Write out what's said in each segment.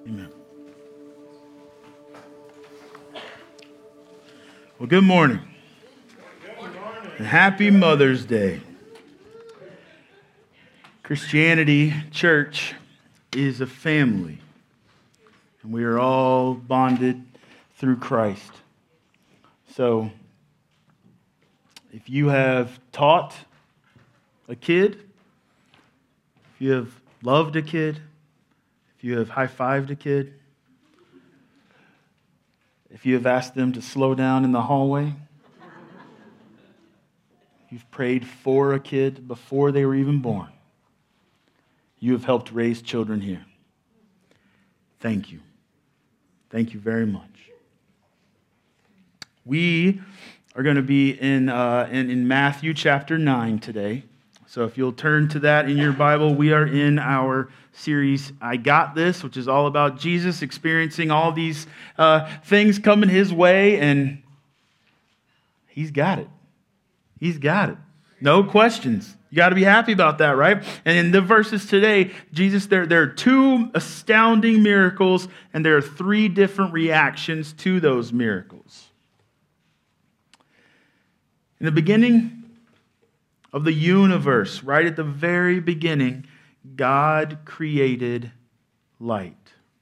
Amen. Well, good morning. And happy Mother's Day. Christianity, church, is a family. And we are all bonded through Christ. So, if you have taught a kid, if you have loved a kid, if you have high-fived a kid, if you have asked them to slow down in the hallway, if you've prayed for a kid before they were even born, you have helped raise children here. Thank you. Thank you very much. We are going to be in Matthew chapter 9 today. So if you'll turn to that in your Bible, we are in our series, I Got This, which is all about Jesus experiencing all these things coming his way, and he's got it. He's got it. No questions. You got to be happy about that, right? And in the verses today, Jesus, there are two astounding miracles, and there are three different reactions to those miracles. In the beginning of the universe, right at the very beginning, God created light.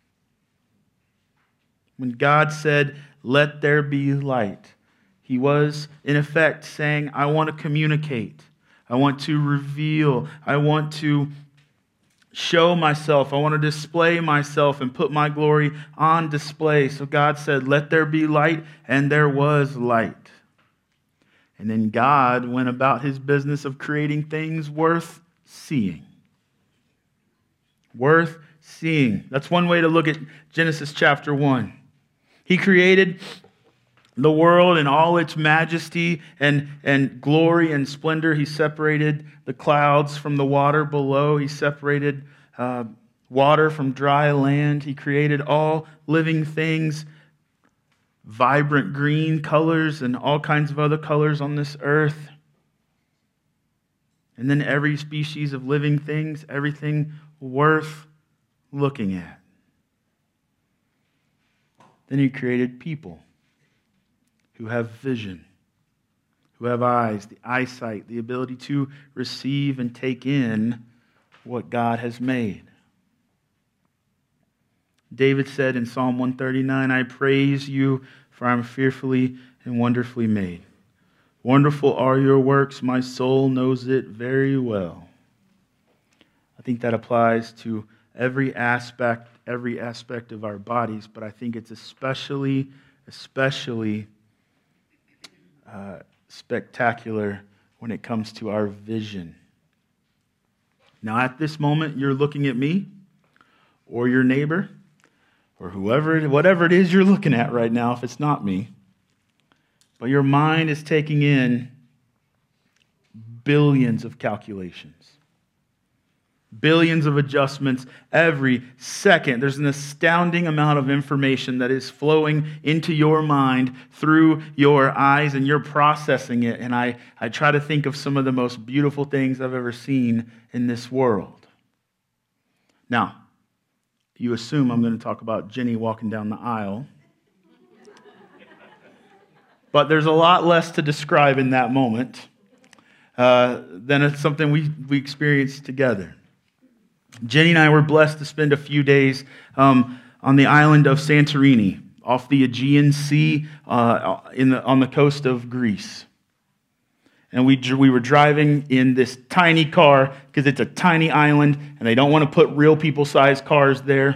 When God said, "Let there be light," he was, in effect, saying, I want to communicate. I want to reveal. I want to show myself. I want to display myself and put my glory on display. So God said, "Let there be light," and there was light. And then God went about his business of creating things worth seeing. Worth seeing. That's one way to look at Genesis chapter 1. He created the world in all its majesty and glory and splendor. He separated the clouds from the water below. He separated water from dry land. He created all living things, vibrant green colors and all kinds of other colors on this earth. And then every species of living things, everything worth looking at. Then he created people who have vision, who have eyes, the eyesight, the ability to receive and take in what God has made. David said in Psalm 139, "I praise you, for I am fearfully and wonderfully made. Wonderful are your works, my soul knows it very well." I think that applies to every aspect of our bodies, but I think it's especially spectacular when it comes to our vision. Now, at this moment, you're looking at me or your neighbor or whatever it is you're looking at right now, if it's not me. But your mind is taking in billions of calculations, billions of adjustments every second. There's an astounding amount of information that is flowing into your mind through your eyes, and you're processing it. And I try to think of some of the most beautiful things I've ever seen in this world. Now, you assume I'm going to talk about Jenny walking down the aisle. But there's a lot less to describe in that moment than it's something we experienced together. Jenny and I were blessed to spend a few days on the island of Santorini, off the Aegean Sea on the coast of Greece. And we were driving in this tiny car because it's a tiny island and they don't want to put real people-sized cars there.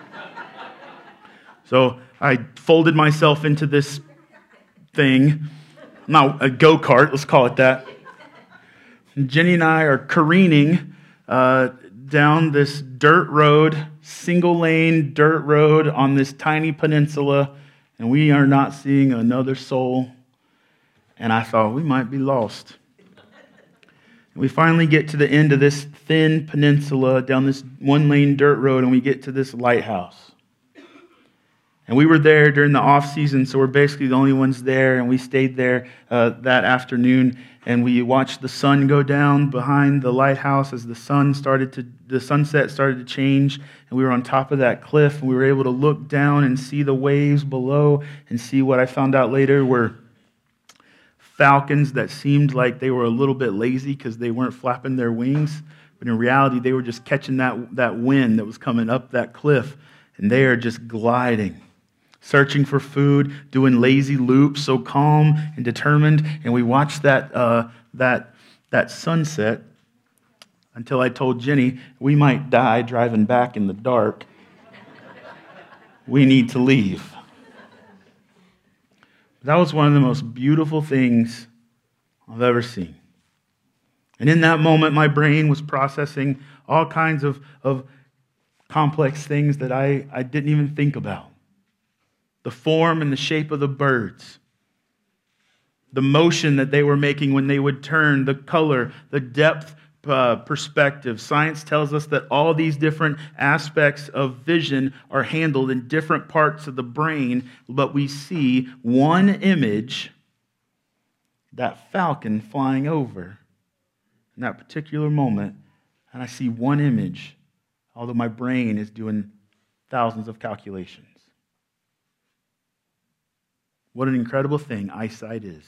So I folded myself into this thing. Not a go-kart, let's call it that. And Jenny and I are careening down this dirt road, single-lane dirt road on this tiny peninsula, and we are not seeing another soul. And I thought, we might be lost. And we finally get to the end of this thin peninsula down this one-lane dirt road, and we get to this lighthouse. And we were there during the off season, so we're basically the only ones there. And we stayed there that afternoon, and we watched the sun go down behind the lighthouse as the sunset started to change. And we were on top of that cliff, and we were able to look down and see the waves below, and see what I found out later were falcons that seemed like they were a little bit lazy because they weren't flapping their wings. But in reality, they were just catching that wind that was coming up that cliff, and they are just gliding, searching for food, doing lazy loops, so calm and determined. And we watched that sunset until I told Jenny, we might die driving back in the dark. We need to leave. That was one of the most beautiful things I've ever seen. And in that moment, my brain was processing all kinds of complex things that I didn't even think about. The form and the shape of the birds, the motion that they were making when they would turn, the color, the depth perspective. Science tells us that all these different aspects of vision are handled in different parts of the brain, but we see one image, that falcon flying over in that particular moment, and I see one image, although my brain is doing thousands of calculations. What an incredible thing eyesight is.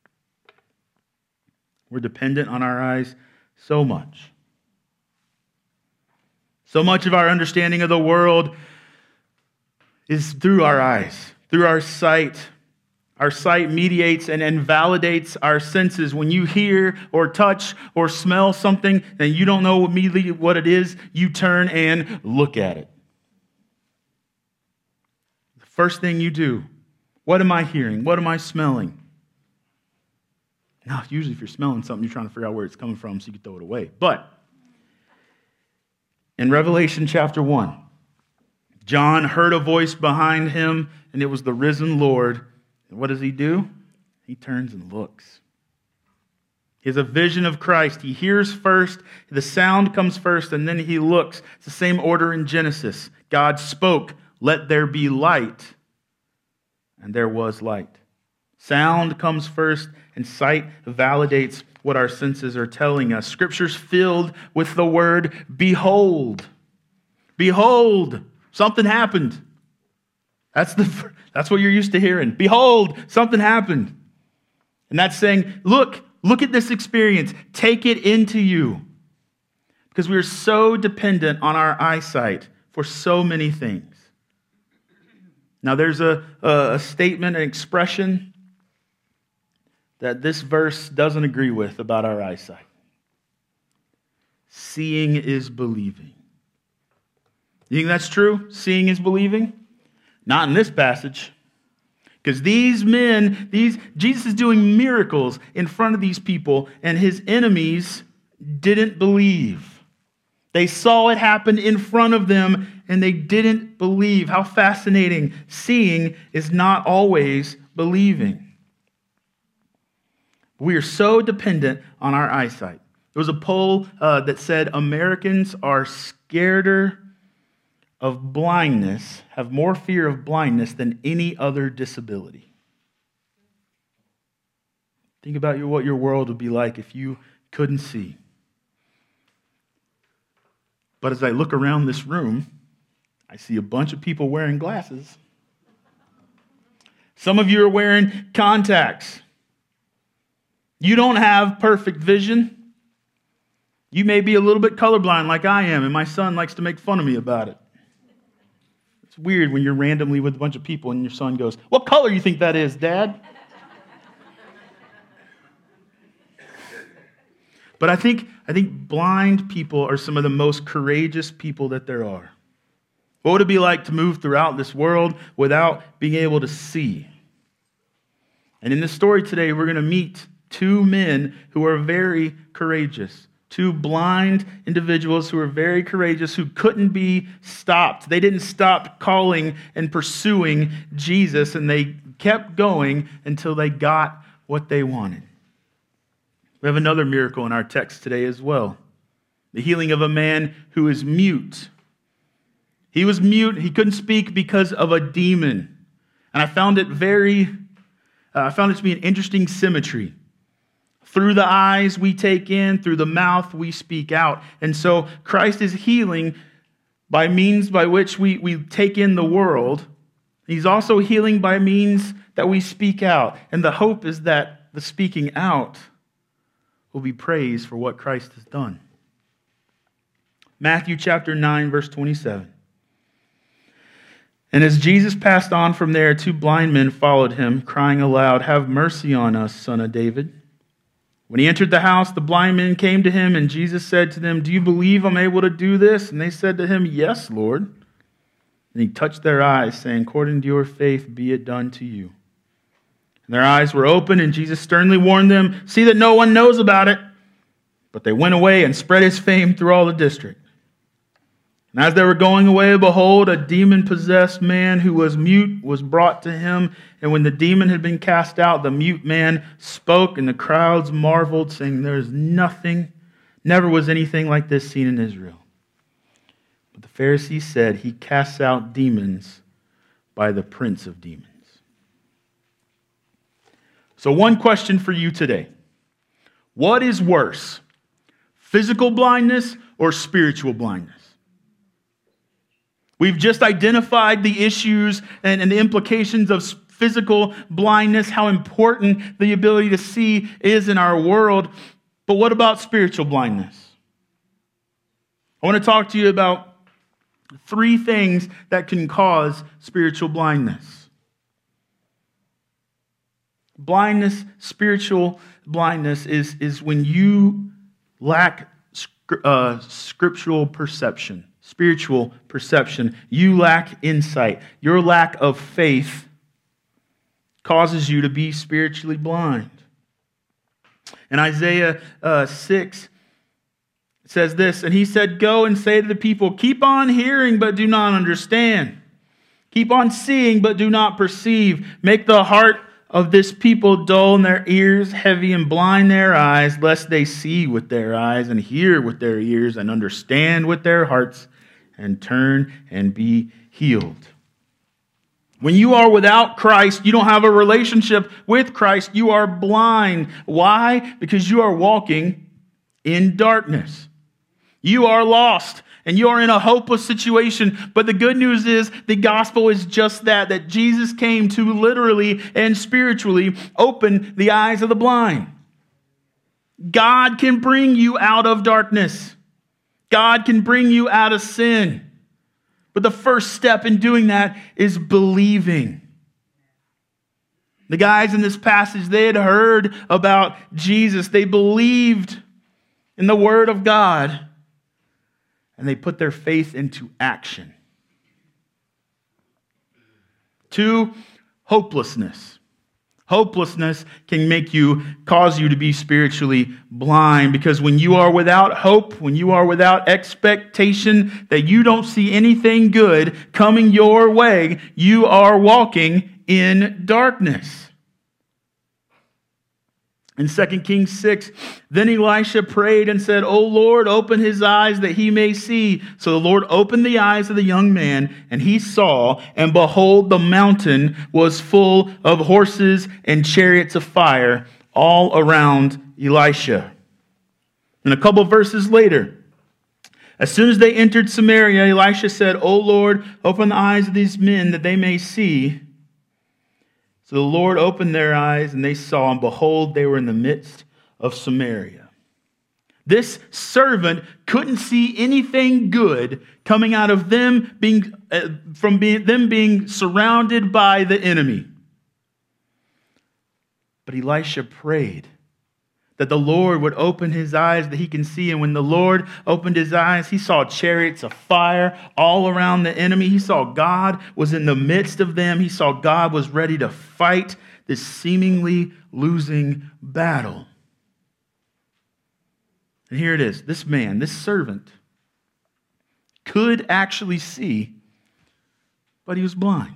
We're dependent on our eyes so much. So much of our understanding of the world is through our eyes, through our sight. Our sight mediates and validates our senses. When you hear or touch or smell something and you don't know immediately what it is, you turn and look at it. The first thing you do, what am I hearing? What am I smelling? Now, usually if you're smelling something, you're trying to figure out where it's coming from so you can throw it away. But in Revelation chapter 1, John heard a voice behind him, and it was the risen Lord. And what does he do? He turns and looks. He has a vision of Christ. He hears first, the sound comes first, and then he looks. It's the same order in Genesis. God spoke, "Let there be light," and there was light. Sound comes first, and sight validates what our senses are telling us. Scripture's filled with the word behold. Behold, something happened. That's what you're used to hearing. Behold, something happened. And that's saying, look at this experience. Take it into you. Because we are so dependent on our eyesight for so many things. Now there's a statement, an expression that this verse doesn't agree with about our eyesight. Seeing is believing. You think that's true? Seeing is believing? Not in this passage. Because these men, Jesus is doing miracles in front of these people, and his enemies didn't believe. They saw it happen in front of them, and they didn't believe. How fascinating. Seeing is not always believing. We are so dependent on our eyesight. There was a poll that said Americans are scareder of blindness, have more fear of blindness than any other disability. Think about what your world would be like if you couldn't see. But as I look around this room, I see a bunch of people wearing glasses. Some of you are wearing contacts. You don't have perfect vision. You may be a little bit colorblind like I am, and my son likes to make fun of me about it. It's weird when you're randomly with a bunch of people and your son goes, "What color do you think that is, Dad?" But I think blind people are some of the most courageous people that there are. What would it be like to move throughout this world without being able to see? And in this story today, we're going to meet two men who are very courageous. Two blind individuals who are very courageous, who couldn't be stopped. They didn't stop calling and pursuing Jesus, and they kept going until they got what they wanted. We have another miracle in our text today as well. The healing of a man who is mute. He was mute. He couldn't speak because of a demon. And I found it to be an interesting symmetry. Through the eyes we take in, through the mouth we speak out. And so Christ is healing by means by which we take in the world. He's also healing by means that we speak out. And the hope is that the speaking out will be praised for what Christ has done. Matthew chapter 9, verse 27. And as Jesus passed on from there, 2 blind men followed him, crying aloud, "Have mercy on us, Son of David." When he entered the house, the blind men came to him, and Jesus said to them, "Do you believe I'm able to do this?" And they said to him, "Yes, Lord." And he touched their eyes, saying, "According to your faith, be it done to you." And their eyes were opened, and Jesus sternly warned them, "See that no one knows about it." But they went away and spread his fame through all the district. And as they were going away, behold, a demon-possessed man who was mute was brought to him. And when the demon had been cast out, the mute man spoke, and the crowds marveled, saying, never was anything like this seen in Israel. But the Pharisees said, "He casts out demons by the prince of demons." So one question for you today. What is worse, physical blindness or spiritual blindness? We've just identified the issues and the implications of physical blindness, how important the ability to see is in our world. But what about spiritual blindness? I want to talk to you about 3 things that can cause spiritual blindness. Spiritual blindness is when you lack scriptural perception. Spiritual perception. You lack insight. Your lack of faith causes you to be spiritually blind. In Isaiah 6, it says this, "And he said, Go and say to the people, keep on hearing, but do not understand. Keep on seeing, but do not perceive. Make the heart of this people dull and their ears heavy, and blind their eyes, lest they see with their eyes and hear with their ears and understand with their hearts and turn and be healed." When you are without Christ, you don't have a relationship with Christ, you are blind. Why? Because you are walking in darkness. You are lost and you are in a hopeless situation. But the good news is the gospel is just that Jesus came to literally and spiritually open the eyes of the blind. God can bring you out of darkness. God can bring you out of sin. But the first step in doing that is believing. The guys in this passage, they had heard about Jesus. They believed in the Word of God. And they put their faith into action. 2, hopelessness. Hopelessness can cause you to be spiritually blind, because when you are without hope, when you are without expectation that you don't see anything good coming your way, you are walking in darkness. In 2 Kings 6, then Elisha prayed and said, "O Lord, open his eyes that he may see." So the Lord opened the eyes of the young man, and he saw, and behold, the mountain was full of horses and chariots of fire all around Elisha. And a couple verses later, as soon as they entered Samaria, Elisha said, "O Lord, open the eyes of these men that they may see." So the Lord opened their eyes, and they saw, and behold, they were in the midst of Samaria. This servant couldn't see anything good coming out of them being surrounded by the enemy. But Elisha prayed that the Lord would open his eyes that he can see. And when the Lord opened his eyes, he saw chariots of fire all around the enemy. He saw God was in the midst of them. He saw God was ready to fight this seemingly losing battle. And here it is. This man, this servant, could actually see, but he was blind.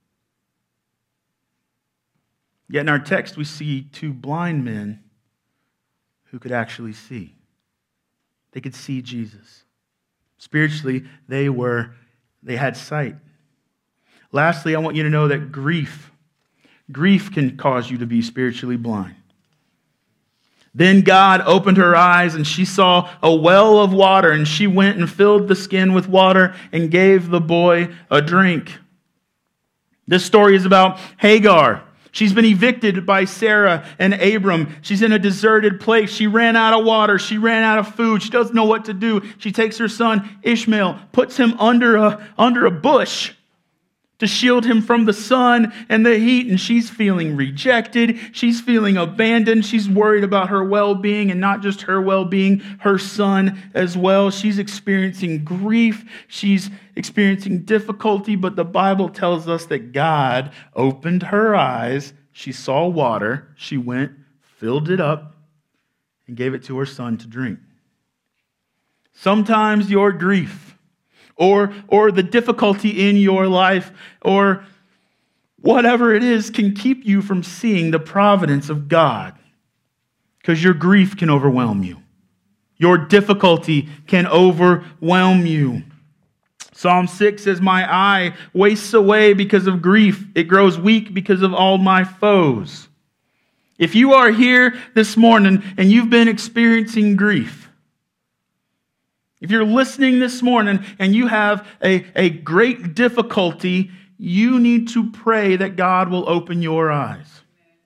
Yet in our text, we see 2 blind men who could actually see. They could see Jesus. Spiritually, they had sight. Lastly, I want you to know that grief can cause you to be spiritually blind. Then God opened her eyes, and she saw a well of water, and she went and filled the skin with water and gave the boy a drink. This story is about Hagar. She's been evicted by Sarah and Abram. She's in a deserted place. She ran out of water. She ran out of food. She doesn't know what to do. She takes her son Ishmael, puts him under a bush to shield him from the sun and the heat, and she's feeling rejected. She's feeling abandoned. She's worried about her well-being, and not just her well-being, her son as well. She's experiencing grief. She's experiencing difficulty, but the Bible tells us that God opened her eyes. She saw water. She went, filled it up, and gave it to her son to drink. Sometimes your grief or the difficulty in your life, or whatever it is, can keep you from seeing the providence of God, because your grief can overwhelm you. Your difficulty can overwhelm you. Psalm 6 says, "My eye wastes away because of grief. It grows weak because of all my foes." If you are here this morning and you've been experiencing grief, if you're listening this morning and you have a great difficulty, you need to pray that God will open your eyes.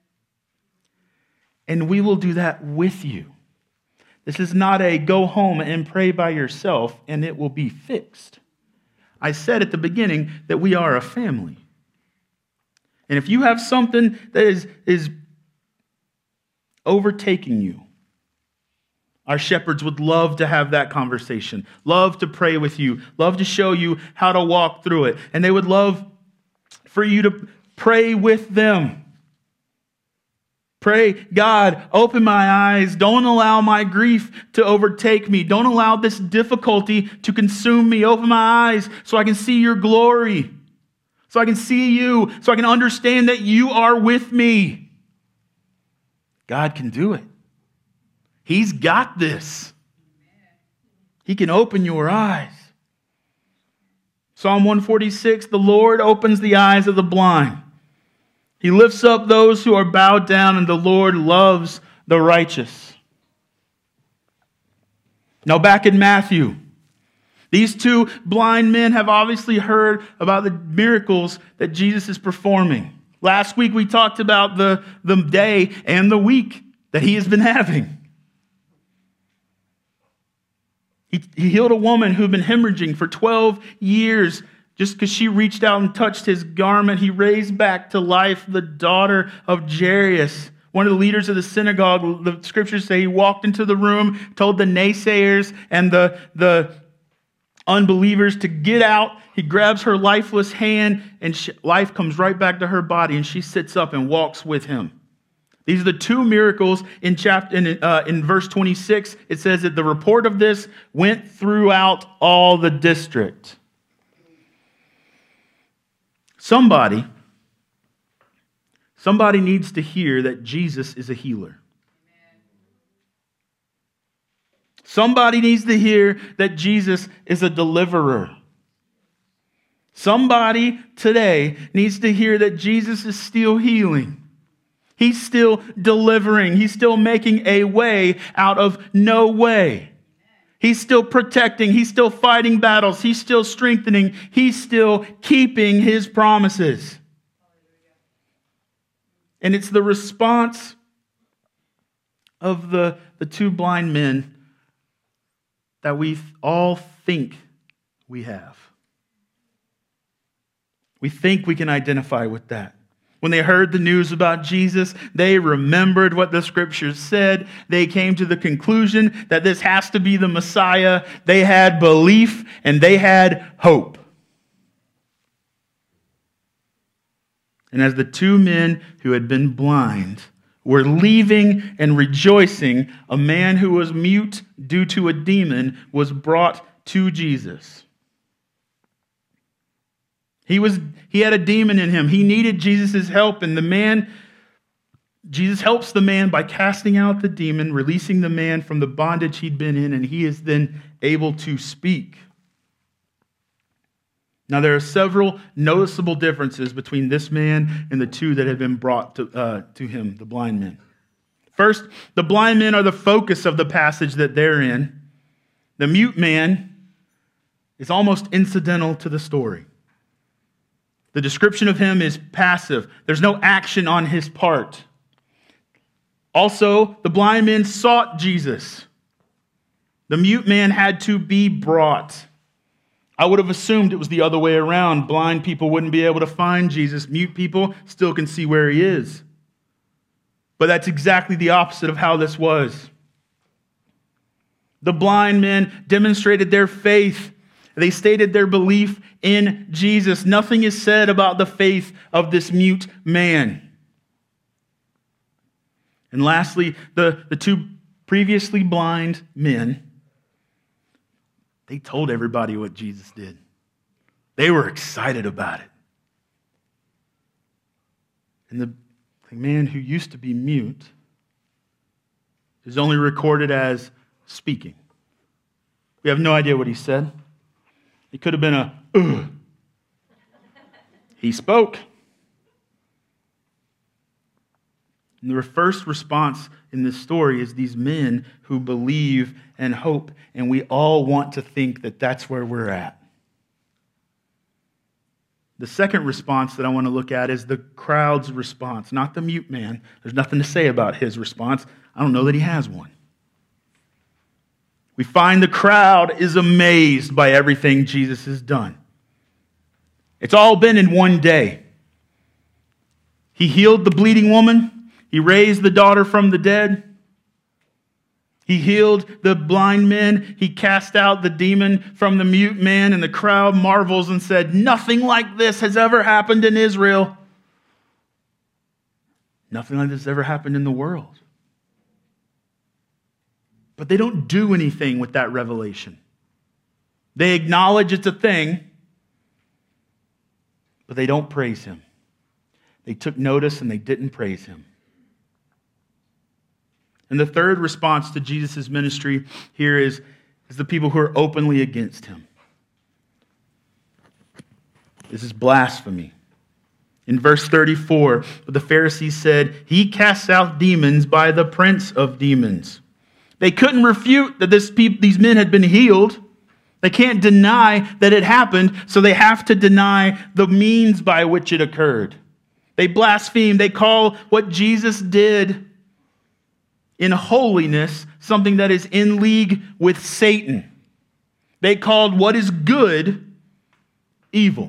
And we will do that with you. This is not a go home and pray by yourself and it will be fixed. I said at the beginning that we are a family. And if you have something that is overtaking you, our shepherds would love to have that conversation, love to pray with you, love to show you how to walk through it. And they would love for you to pray with them. Pray, God, open my eyes. Don't allow my grief to overtake me. Don't allow this difficulty to consume me. Open my eyes so I can see your glory, so I can see you, so I can understand that you are with me. God can do it. He's got this. He can open your eyes. Psalm 146, the Lord opens the eyes of the blind. He lifts up those who are bowed down, and the Lord loves the righteous. Now back in Matthew, these two blind men have obviously heard about the miracles that Jesus is performing. Last week we talked about the day and the week that he has been having. He healed a woman who had been hemorrhaging for 12 years. Just because she reached out and touched his garment, he raised back to life the daughter of Jairus, one of the leaders of the synagogue. The scriptures say he walked into the room, told the naysayers and the unbelievers to get out. He grabs her lifeless hand, and life comes right back to her body, and she sits up and walks with him. These are the two miracles in verse 26. It says that the report of this went throughout all the district. Somebody needs to hear that Jesus is a healer. Somebody needs to hear that Jesus is a deliverer. Somebody today needs to hear that Jesus is still healing. He's still delivering. He's still making a way out of no way. He's still protecting. He's still fighting battles. He's still strengthening. He's still keeping his promises. And it's the response of the two blind men that we all think we have. We think we can identify with that. When they heard the news about Jesus, they remembered what the scriptures said. They came to the conclusion that this has to be the Messiah. They had belief and they had hope. And as the two men who had been blind were leaving and rejoicing, a man who was mute due to a demon was brought to Jesus. He had a demon in him. He needed Jesus' help, and Jesus helps the man by casting out the demon, releasing the man from the bondage he'd been in, and he is then able to speak. Now, there are several noticeable differences between this man and the two that had been brought to him, the blind men. First, the blind men are the focus of the passage that they're in. The mute man is almost incidental to the story. The description of him is passive. There's no action on his part. Also, the blind men sought Jesus. The mute man had to be brought. I would have assumed it was the other way around. Blind people wouldn't be able to find Jesus. Mute people still can see where he is. But that's exactly the opposite of how this was. The blind men demonstrated their faith. They stated their belief in Jesus. Nothing is said about the faith of this mute man. And lastly, the two previously blind men, they told everybody what Jesus did. They were excited about it. And the man who used to be mute is only recorded as speaking. We have no idea what he said. It could have been a, ugh. He spoke. And the first response in this story is these men who believe and hope, and we all want to think that that's where we're at. The second response that I want to look at is the crowd's response, not the mute man. There's nothing to say about his response. I don't know that he has one. We find the crowd is amazed by everything Jesus has done. It's all been in one day. He healed the bleeding woman. He raised the daughter from the dead. He healed the blind men. He cast out the demon from the mute man, and the crowd marvels and said, "Nothing like this has ever happened in Israel." Nothing like this has ever happened in the world. But they don't do anything with that revelation. They acknowledge it's a thing, but they don't praise him. They took notice and they didn't praise him. And the third response to Jesus' ministry here is the people who are openly against him. This is blasphemy. In verse 34, the Pharisees said, "He casts out demons by the prince of demons." They couldn't refute that these men had been healed. They can't deny that it happened, so they have to deny the means by which it occurred. They blaspheme. They call what Jesus did in holiness something that is in league with Satan. They called what is good evil.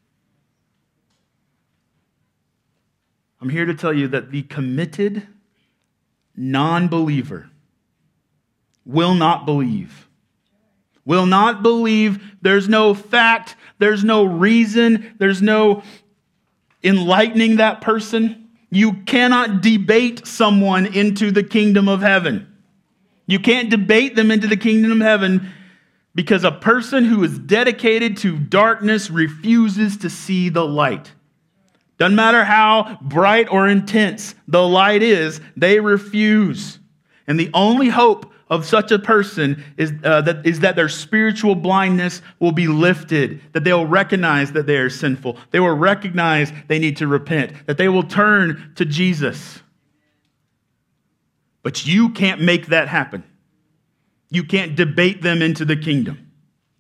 I'm here to tell you that the committed non-believer will not believe. Will not believe. There's no fact. There's no reason. There's no enlightening that person. You cannot debate someone into the kingdom of heaven. You can't debate them into the kingdom of heaven because a person who is dedicated to darkness refuses to see the light. Doesn't matter how bright or intense the light is, they refuse. And the only hope of such a person is that their spiritual blindness will be lifted, that they will recognize that they are sinful. They will recognize they need to repent, that they will turn to Jesus. But you can't make that happen. You can't debate them into the kingdom.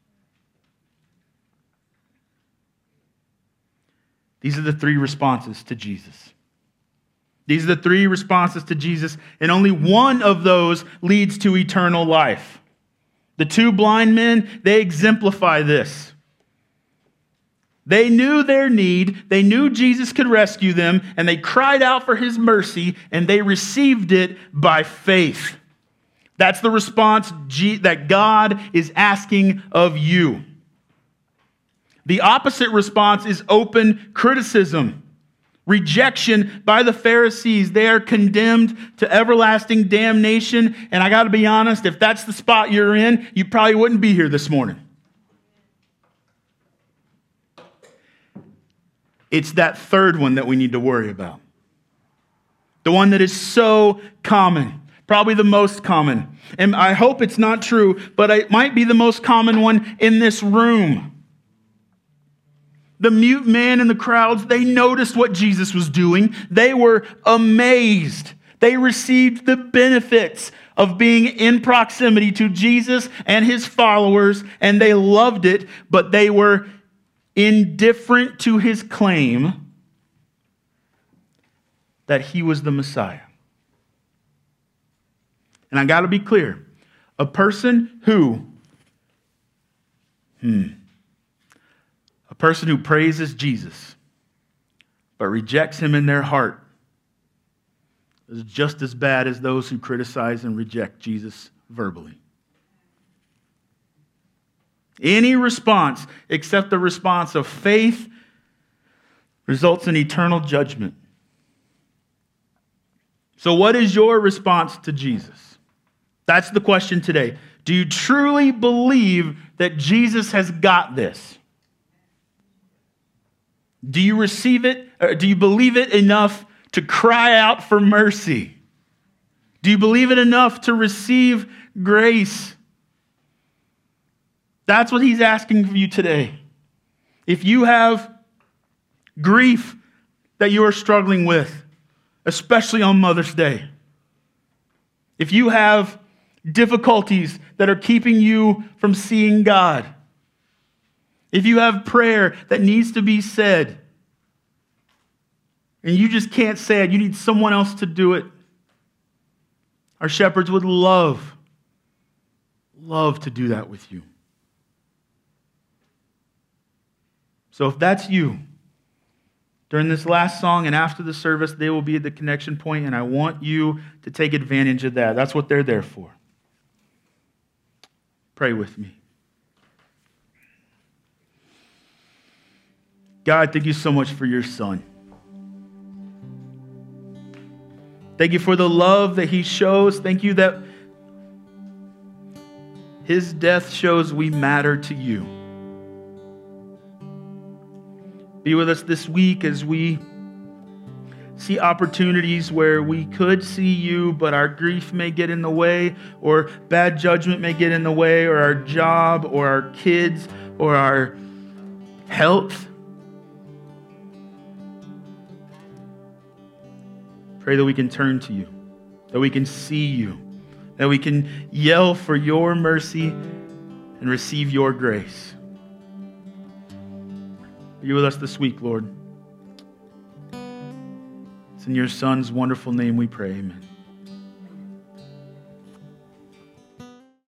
These are the three responses to Jesus. These are the three responses to Jesus, and only one of those leads to eternal life. The two blind men, they exemplify this. They knew their need, they knew Jesus could rescue them, and they cried out for his mercy, and they received it by faith. That's the response that God is asking of you. The opposite response is open criticism. Rejection by the Pharisees. They are condemned to everlasting damnation. And I got to be honest, if that's the spot you're in, you probably wouldn't be here this morning. It's that third one that we need to worry about. The one that is so common, probably the most common. And I hope it's not true, but it might be the most common one in this room. The mute man in the crowds, they noticed what Jesus was doing. They were amazed. They received the benefits of being in proximity to Jesus and his followers, and they loved it, but they were indifferent to his claim that he was the Messiah. And I got to be clear, a person who praises Jesus but rejects him in their heart is just as bad as those who criticize and reject Jesus verbally. Any response except the response of faith results in eternal judgment. So what is your response to Jesus? That's the question today. Do you truly believe that Jesus has got this? Do you receive it? Or do you believe it enough to cry out for mercy? Do you believe it enough to receive grace? That's what he's asking of you today. If you have grief that you are struggling with, especially on Mother's Day, if you have difficulties that are keeping you from seeing God, if you have prayer that needs to be said, and you just can't say it, you need someone else to do it, our shepherds would love to do that with you. So if that's you, during this last song and after the service, they will be at the connection point, and I want you to take advantage of that. That's what they're there for. Pray with me. God, thank you so much for your Son. Thank you for the love that he shows. Thank you that his death shows we matter to you. Be with us this week as we see opportunities where we could see you, but our grief may get in the way, or bad judgment may get in the way, or our job, or our kids, or our health. Pray that we can turn to you, that we can see you, that we can yell for your mercy and receive your grace. Be with us this week, Lord. It's in your Son's wonderful name we pray, amen.